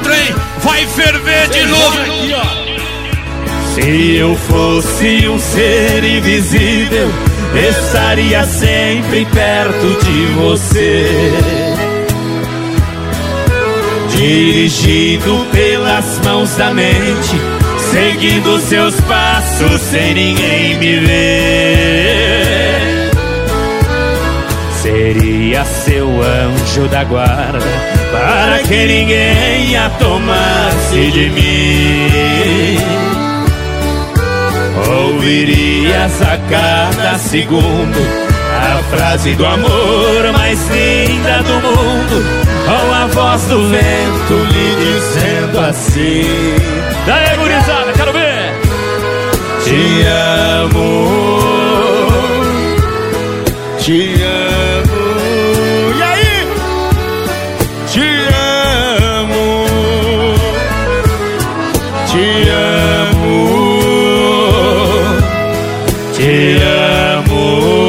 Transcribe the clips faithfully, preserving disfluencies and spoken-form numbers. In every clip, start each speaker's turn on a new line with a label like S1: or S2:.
S1: trem vai ferver de novo. Aqui, ó.
S2: Se eu fosse um ser invisível, estaria sempre perto de você, dirigindo pelas mãos da mente, seguindo seus passos sem ninguém me ver. Seria seu anjo da guarda, para que ninguém a tomasse de mim. Ouvirias a cada segundo a frase do amor mais linda do mundo, ou a voz do vento lhe dizendo assim: daí, gurizada, quero ver! Te amo, te amo. E aí? Te amo, te amo. Te amo,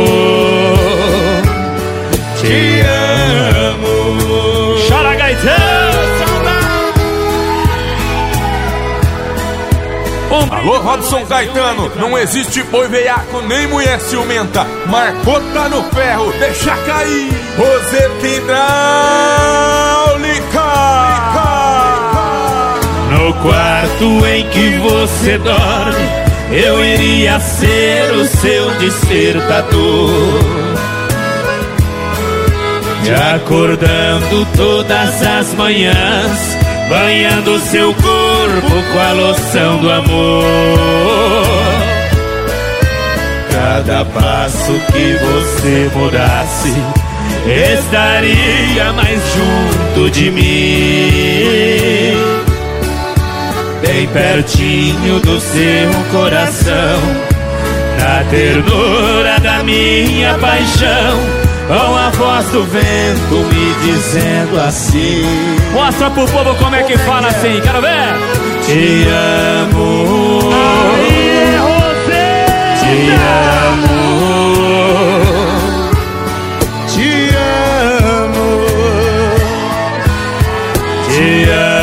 S2: te amo. Chora, Gaetano, saudade.
S3: Alô, Robson Gaetano, não existe boi veiaco nem mulher ciumenta. Marcou, tá no ferro, deixa cair. Roseta hidráulica.
S2: No quarto em que você dorme, eu iria ser o seu despertador, te acordando todas as manhãs, banhando seu corpo com a loção do amor. Cada passo que você mudasse, estaria mais junto de mim, bem pertinho do seu coração, na ternura da minha paixão, com a voz do vento me dizendo assim.
S4: Mostra pro povo como é que fala assim, quero ver.
S2: Te amo,
S4: aí, Rosê,
S2: te amo, te amo, te amo.